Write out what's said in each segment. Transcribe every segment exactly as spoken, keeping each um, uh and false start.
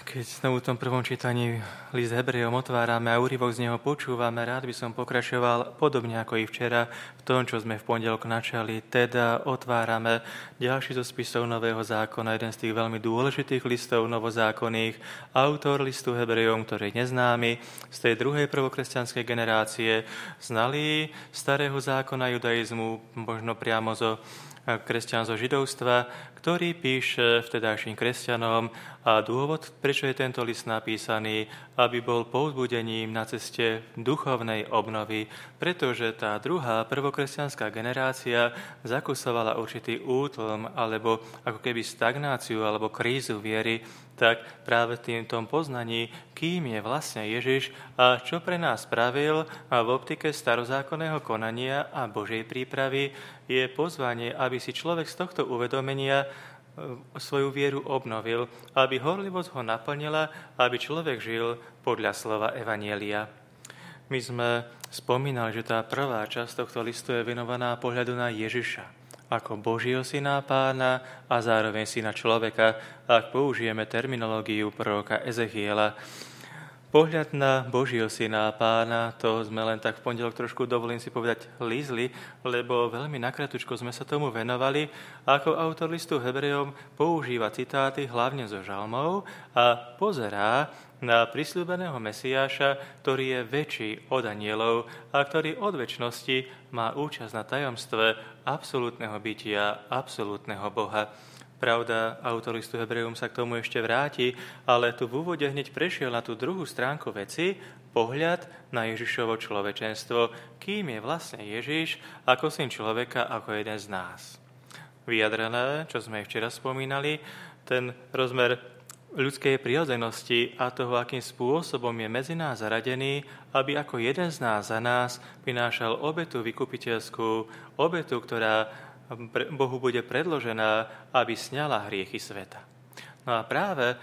Keď znovu v tom prvom čítaní list Hebrejom otvárame a úryvok z neho počúvame, rád by som pokračoval podobne ako i včera v tom, čo sme v pondelok načali. Teda otvárame ďalší zo spisov Nového zákona, jeden z tých veľmi dôležitých listov novozákonných. Autor listu Hebrejom, ktorý je neznámy, z tej druhej prvokresťanskej generácie, znalý starého zákona judaizmu, možno priamo zo kresťan zo židovstva, ktorý píše vtedajším kresťanom a dôvod, prečo je tento list napísaný, aby bol povzbudením na ceste duchovnej obnovy, pretože tá druhá prvokresťanská generácia zakusovala určitý útlm alebo ako keby stagnáciu alebo krízu viery, tak práve v tom poznaní, kým je vlastne Ježiš a čo pre nás spravil a v optike starozákonného konania a Božej prípravy je pozvanie, aby si človek z tohto uvedomenia svoju vieru obnovil, aby horlivosť ho naplnila, aby človek žil podľa slova Evanjelia. My sme spomínali, že tá prvá časť tohto listu je venovaná pohľadu na Ježiša ako Božieho syna Pána a zároveň syna človeka, ak použijeme terminológiu proroka Ezechiela. Pohľad na Božieho syna Pána, to sme len tak v pondelok trošku, dovolím si povedať, lízli, lebo veľmi nakratučko sme sa tomu venovali, ako autor listu Hebrejom používa citáty hlavne zo žalmov a pozerá na prisľúbeného Mesiáša, ktorý je väčší od anielov a ktorý od večnosti má účasť na tajomstve absolútneho bytia, absolútneho Boha. Pravda, autor listu Hebrejom sa k tomu ešte vráti, ale tu v úvode hneď prešiel na tú druhú stránku veci, pohľad na Ježišovo človečenstvo, kým je vlastne Ježiš ako syn človeka, ako jeden z nás. Vyjadrené, čo sme včera spomínali, ten rozmer ľudskej prirodzenosti a toho, akým spôsobom je medzi nás zaradený, aby ako jeden z nás za nás prinášal obetu vykupiteľskú, obetu, ktorá Bohu bude predložená, aby sňala hriechy sveta. No a práve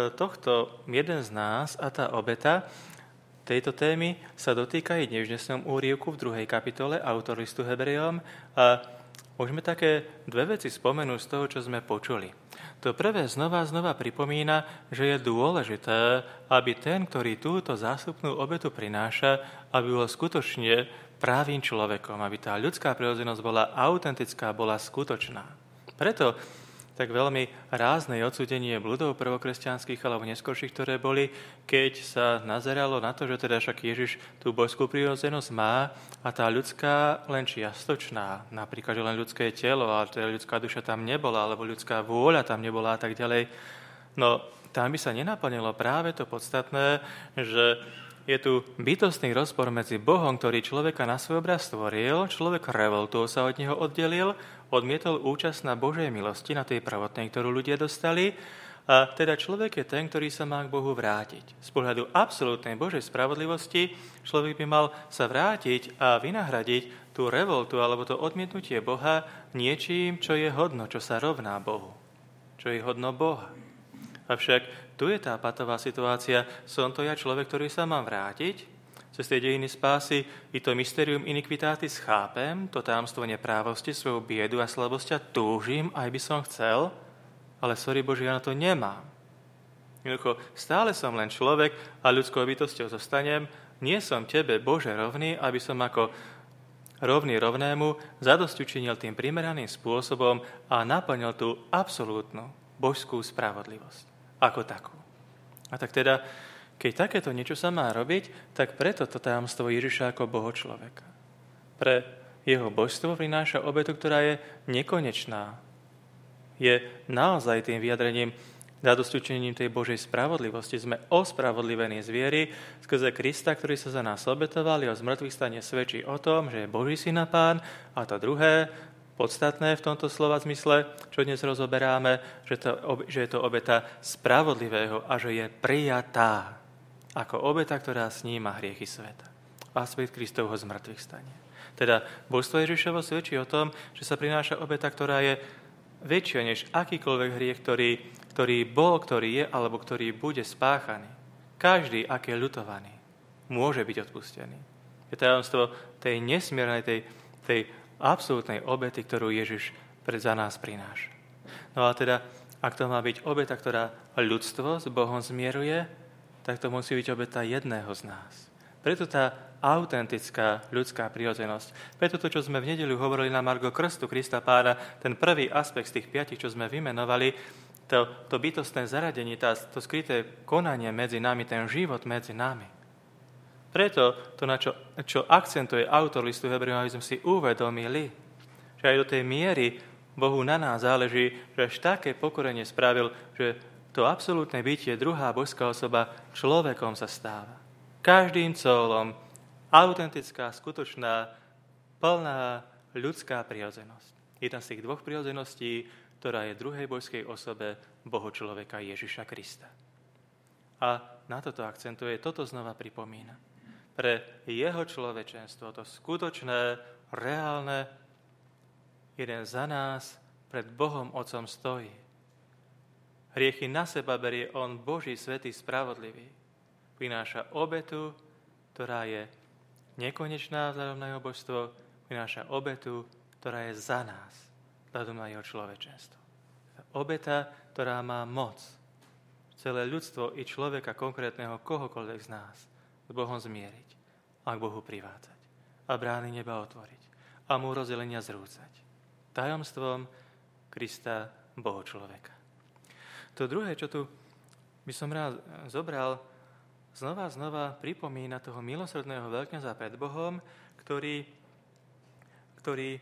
tohto jeden z nás a tá obeta tejto témy sa dotýka i dnešnom úryvku v druhej kapitole autor listu Hebrejom a môžeme také dve veci spomenúť z toho, čo sme počuli. To prvé znova znova pripomína, že je dôležité, aby ten, ktorý túto zástupnú obetu prináša, aby bol skutočne právým človekom, aby tá ľudská prirodzenosť bola autentická, bola skutočná. Preto tak veľmi rázne odsúdenie bludov prvokresťanských alebo neskorších, ktoré boli, keď sa nazeralo na to, že teda však Ježiš tú božskú prirodzenosť má a tá ľudská len čiastočná, napríklad, že len ľudské telo, ale teda ľudská duša tam nebola, alebo ľudská vôľa tam nebola a tak ďalej. No, tam by sa nenaplnilo práve to podstatné, že je tu bytostný rozpor medzi Bohom, ktorý človeka na svoj obraz stvoril, človek revoltou sa od neho oddelil, odmietol účasť na Božej milosti, na tej prvotnej, ktorú ľudia dostali, a teda človek je ten, ktorý sa má k Bohu vrátiť. Z pohľadu absolútnej Božej spravodlivosti človek by mal sa vrátiť a vynahradiť tú revoltu alebo to odmietnutie Boha niečím, čo je hodno, čo sa rovná Bohu, čo je hodno Boha. Avšak tu je tá patová situácia, som to ja človek, ktorý sa mám vrátiť, cez tie dejiny spásy i to mysterium iniquitatis chápem, to tajomstvo neprávosti, svoju biedu a slabosť a túžim, aj by som chcel, ale sorry Bože, ja na to nemám. Jednoducho, stále som len človek a ľudskou bytosťou zostanem, nie som tebe, Bože, rovný, aby som ako rovný rovnému zadosť učinil tým primeraným spôsobom a naplnil tú absolútnu božskú spravodlivosť ako takú. A tak teda, keď takéto niečo sa má robiť, tak preto to tajomstvo Ježiša ako Boho človeka. Pre jeho božstvo prináša obetu, ktorá je nekonečná. Je naozaj tým vyjadrením, zadosťučením tej Božej spravodlivosti. Sme ospravodlivení z viery skrze Krista, ktorý sa za nás obetoval, jeho zmrtvých stane svedčí o tom, že je Boží syn a Pán. A to druhé, podstatné v tomto slova zmysle, čo dnes rozoberáme, že, to, že je to obeta spravodlivého a že je prijatá ako obeta, ktorá sníma hriechy sveta. A svet Kristovho z mŕtvych stane. Teda božstvo Ježišovo svedčí o tom, že sa prináša obeta, ktorá je väčšia než akýkoľvek hriech, ktorý, ktorý bol, ktorý je alebo ktorý bude spáchaný. Každý, aký je ľutovaný, môže byť odpustený. Je tajomstvo tej nesmiernej, tej, tej absolútnej obety, ktorú Ježiš pred za nás prináša. No a teda Ak to má byť obeta, ktorá ľudstvo s Bohom zmieruje, tak to musí byť obeta jedného z nás. Preto tá autentická ľudská prirodzenosť. Preto to, čo sme v nedeľu hovorili na margo krstu Krista Pána, ten prvý aspekt z tých piatich, čo sme vymenovali, to, to bytostné zaradenie, tá, to skryté konanie medzi nami, ten život medzi nami. Preto to, na čo, čo akcentuje autor listu Hebrejom, aby sme si uvedomili, že aj do tej miery Bohu na nás záleží, že až také pokorenie spravil, že to absolútne bytie, druhá božská osoba, človekom sa stáva. Každým colom autentická, skutočná, plná ľudská prirodzenosť. Jedna z tých dvoch prirodzeností, ktorá je druhej božskej osobe Bohu človeka Ježiša Krista. A na toto akcentuje, toto znova pripomína. Pre jeho človečenstvo, to skutočné, reálne, jeden za nás pred Bohom Otcom stojí. Hriechy na seba berie on, Boží, svätý, spravodlivý. Prináša obetu, ktorá je nekonečná vzhľadom na jeho božstvo, prináša obetu, ktorá je za nás vzhľadom na jeho človečenstvo. Obeta, ktorá má moc celé ľudstvo i človeka konkrétneho, kohokoľvek z nás, s Bohom zmieriť a k Bohu privádzať a brány neba otvoriť a mu rozdelenia zrúcať. Tajomstvom Krista, Boho človeka. To druhé, čo tu by som rád zobral, znova znova pripomína toho milosrdného veľkňaza pred Bohom, ktorý, ktorý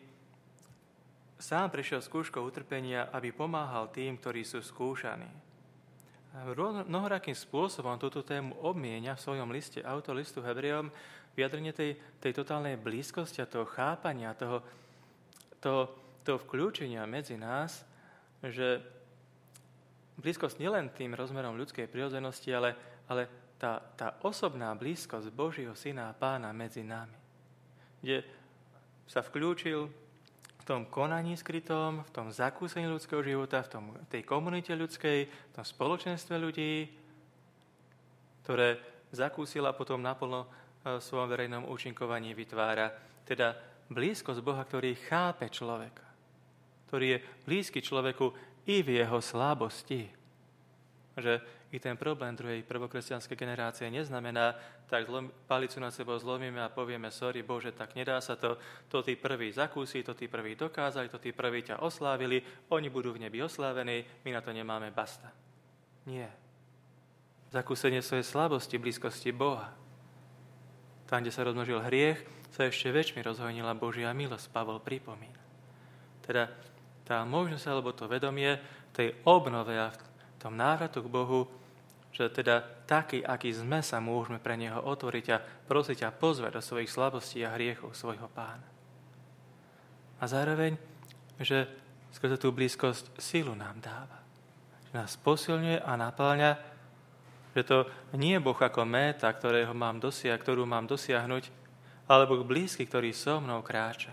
sám prešiel skúškou utrpenia, aby pomáhal tým, ktorí sú skúšaní. Mnohorakým spôsobom túto tému obmienia v svojom liste, autor listu Hebrejom, vyjadrenie tej, tej totálnej blízkosti a toho chápania, toho, toho, toho vkľúčenia medzi nás, že blízkosť nielen tým rozmerom ľudskej prirodzenosti, ale, ale tá, tá osobná blízkosť Božieho Syna a Pána medzi nami, kde sa vkľúčil v tom konaní skrytom, v tom zakúsení ľudského života, v tom, tej komunite ľudskej, v tom spoločenstve ľudí, ktoré zakúsila potom naplno v svojom verejnom účinkovaní vytvára. Teda blízkosť Boha, ktorý chápe človeka, ktorý je blízky človeku i v jeho slabosti. Že i ten problém druhej prvokresťanskej generácie neznamená, tak zlom, palicu nad sebou zlomíme a povieme, sorry Bože, tak nedá sa to, to tí prví zakúsi, to tí prví dokázali, to tí prví ťa oslávili, oni budú v nebi oslávení, my na to nemáme, basta. Nie. Zakúsenie svojej slabosti, blízkosti Boha. Tam, kde sa rozmnožil hriech, sa ešte väčšmi rozhojnila Božia milosť, Pavol pripomína. Teda tá možnosť alebo to vedomie tej obnove a v tom návratu k Bohu, že teda taký, aký sme, sa môžeme pre Neho otvoriť a prosiť a pozvať do svojich slabostí a hriechov svojho Pána. A zároveň, že skrze tú blízkosť silu nám dáva. Že nás posilňuje a napĺňa, že to nie je Boh ako méta, ktorého mám dosia- ktorú mám dosiahnuť, alebo blízky, ktorý so mnou kráča.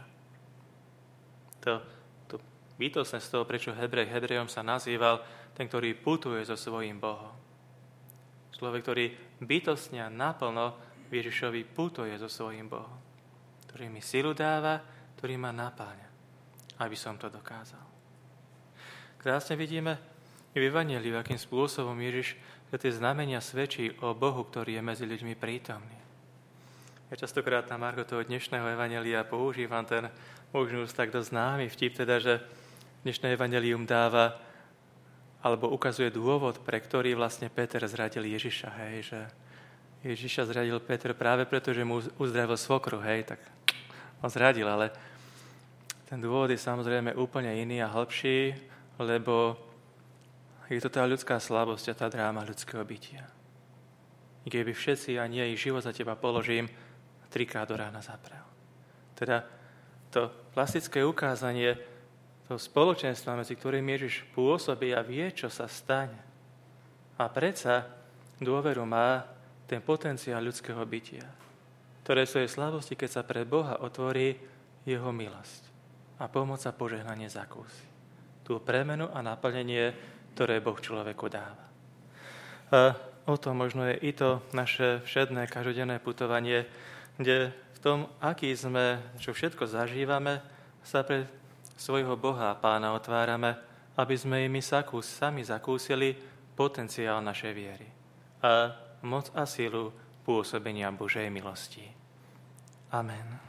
To bytostné z toho, prečo Hebrej Hebrejom sa nazýval ten, ktorý putuje so svojím Bohom. Človek, ktorý bytostne a naplno Ježišovi putuje so svojím Bohom. Ktorý mi silu dáva, ktorý ma napáľa, aby som to dokázal. Krásne vidíme v Evanjeliu, akým spôsobom Ježiš tie znamenia svedčí o Bohu, ktorý je medzi ľuďmi prítomný. Ja častokrát na margo toho dnešného Evanjelia používam ten možno už tak dosť známy vtip, teda, že dnešné evanjelium dáva alebo ukazuje dôvod, pre ktorý vlastne Peter zradil Ježiša, hej, že Ježiša zradil Peter práve preto, že mu uzdravil svokru, hej, tak ho zradil, ale ten dôvod je samozrejme úplne iný a hlbší, lebo je to tá ľudská slabosť a tá dráma ľudského bytia. Keby všetci a nie ich život za teba položím, trikrát do rána zaprel. Teda to plastické ukázanie toho spoločenstva, medzi ktorým Ježiš pôsobí a vie, čo sa stane. A predsa dôveru má ten potenciál ľudského bytia, ktoré svojej slabosti, keď sa pre Boha otvorí, jeho milosť a pomoc a požehnanie zakúsi. Tú premenu a naplnenie, ktoré Boh človeku dáva. A o tom možno je i to naše všedné každodenné putovanie, kde v tom, aký sme, čo všetko zažívame, sa pre svojho Boha a Pána otvárame aby sme im sakús, sami zakúsili potenciál našej viery a moc a silu pôsobenia Božej milosti. Amen.